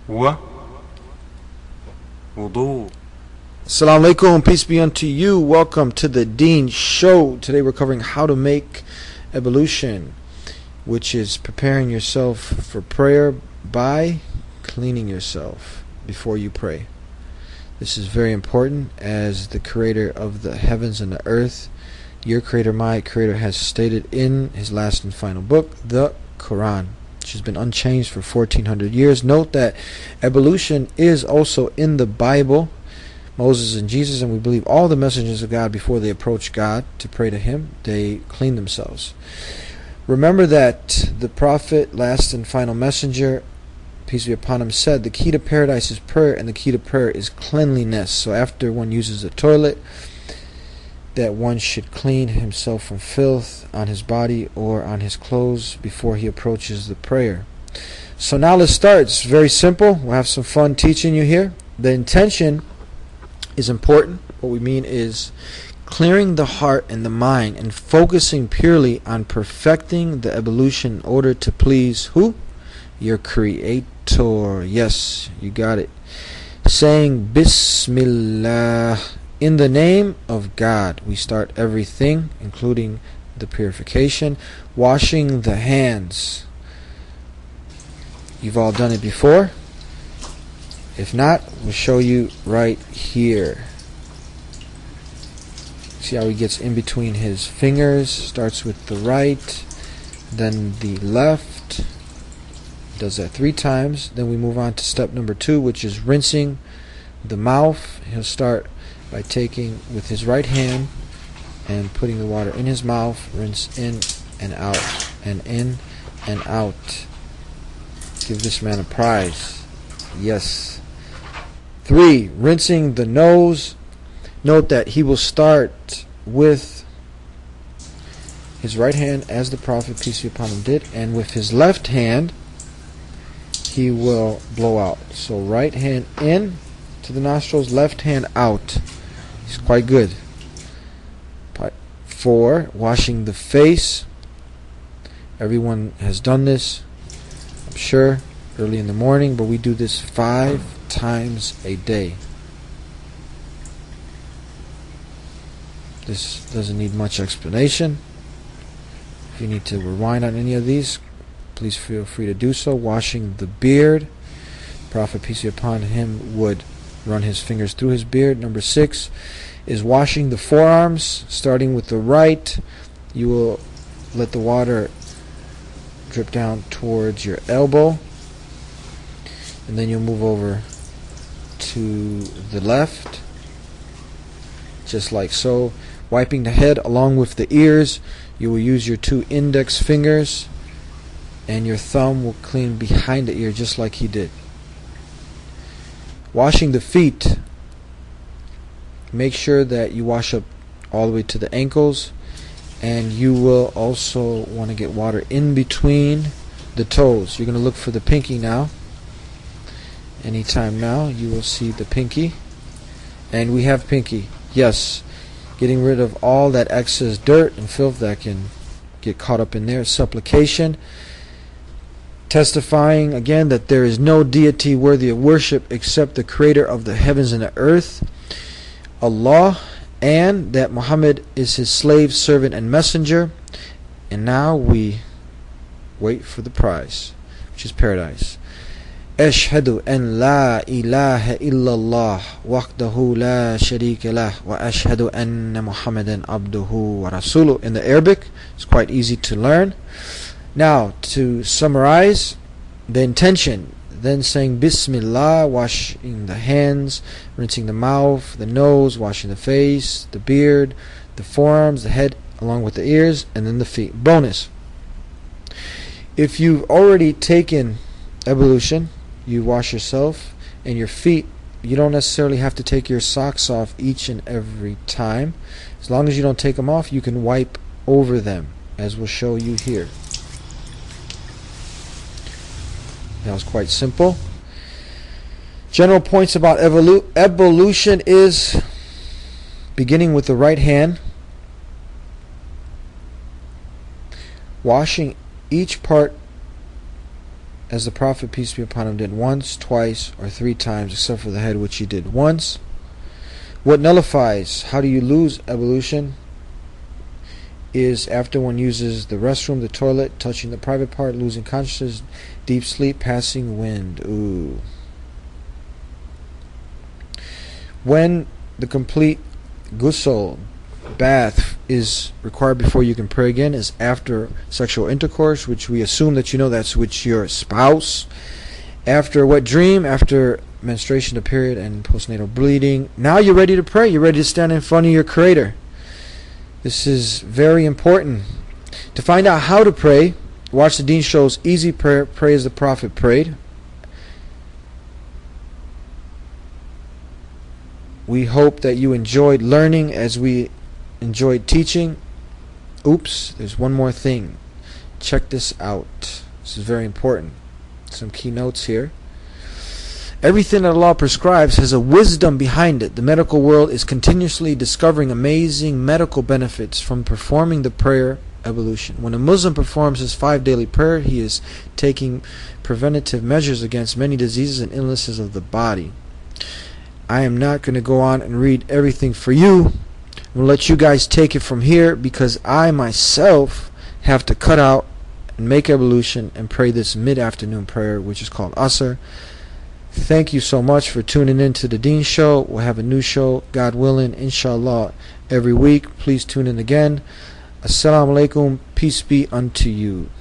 هو وضوء. Assalamu alaikum, peace be unto you. Welcome to the Deen Show. Today we're covering how to make ablution, which is preparing yourself for prayer by cleaning yourself before you pray. This is very important, as the creator of the heavens and the earth, your creator, my creator, has stated in his last and final book, the Quran, which has been unchanged for 1400 years. Note that ablution is also in the Bible. Moses and Jesus, and we believe all the messengers of God, before they approach God to pray to Him, they clean themselves. Remember that the Prophet, last and final messenger, peace be upon him, said the key to paradise is prayer, and the key to prayer is cleanliness. So after one uses the toilet, that one should clean himself from filth on his body or on his clothes before he approaches the prayer. So now let's start. It's very simple. We'll have some fun teaching you here. The intention is important. What we mean is clearing the heart and the mind and focusing purely on perfecting the ablution in order to please who? Your Creator. Yes, you got it. Saying Bismillah, in the name of God. We start everything, including the purification. Washing the hands. You've all done it before. If not, we'll show you right here. See how he gets in between his fingers. Starts with the right, then the left. Does that 3 times. Then we move on to step number 2, which is rinsing the mouth. He'll start by taking with his right hand and putting the water in his mouth. Rinse in and out, and in and out. Give this man a prize. Yes. 3, rinsing the nose. Note that he will start with his right hand, as the Prophet, peace be upon him, did, and with his left hand he will blow out. So right hand in to the nostrils, left hand out. He's quite good. 4, washing the face. Everyone has done this, I'm sure, early in the morning, but we do this 5 times a day. This doesn't need much explanation. If you need to rewind on any of these, please feel free to do so. Washing the beard. Prophet, peace be upon him, would run his fingers through his beard. Number 6 is washing the forearms. Starting with the right, you will let the water drip down towards your elbow, and then you'll move over to the left, just like so. Wiping the head along with the ears, you will use your 2 index fingers, and your thumb will clean behind the ear, just like he did. Washing the feet, make sure that you wash up all the way to the ankles, and you will also want to get water in between the toes. You're going to look for the pinky now. Anytime now you will see the pinky, and we have pinky. Yes, getting rid of all that excess dirt and filth that can get caught up in there. Supplication, testifying again that there is no deity worthy of worship except the creator of the heavens and the earth, Allah, and that Muhammad is his slave, servant, and messenger. And now we wait for the prize, which is paradise. أشهد أن لا إله إلا الله وحده لا شريك له وأشهد أن محمدا عبده ورسوله. In the Arabic, it's quite easy to learn. Now, to summarize the intention, then saying Bismillah, washing the hands, rinsing the mouth, the nose, washing the face, the beard, the forearms, the head, along with the ears, and then the feet. Bonus: if you've already taken ablution, you wash yourself and your feet. You don't necessarily have to take your socks off each and every time. As long as you don't take them off, you can wipe over them, as we'll show you here. That was quite simple. General points about ablution is beginning with the right hand, washing each part as the Prophet, peace be upon him, did once, twice, or 3 times, except for the head, which he did once. What nullifies, how do you lose ablution, is after one uses the restroom, the toilet, touching the private part, losing consciousness, deep sleep, passing wind. Ooh. When the complete ghusl, bath, is required before you can pray again is after sexual intercourse, which we assume that you know that's with your spouse. After a wet dream, after menstruation, the period, and postnatal bleeding. Now you're ready to pray. You're ready to stand in front of your Creator. This is very important. To find out how to pray, watch the Deen Show's Easy Prayer, Pray as the Prophet Prayed. We hope that you enjoyed learning as we enjoyed teaching. Oops, there's one more thing. Check this out. This is very important. Some key notes here. Everything that Allah prescribes has a wisdom behind it. The medical world is continuously discovering amazing medical benefits from performing the prayer ablution. When a Muslim performs his 5 daily prayer, he is taking preventative measures against many diseases and illnesses of the body. I am not going to go on and read everything for you. I'm going to let you guys take it from here, because I myself have to cut out and make ablution and pray this mid-afternoon prayer, which is called Asr. Thank you so much for tuning in to the Deen Show. We'll have a new show, God willing, inshallah, every week. Please tune in again. Assalamu alaikum. Peace be unto you.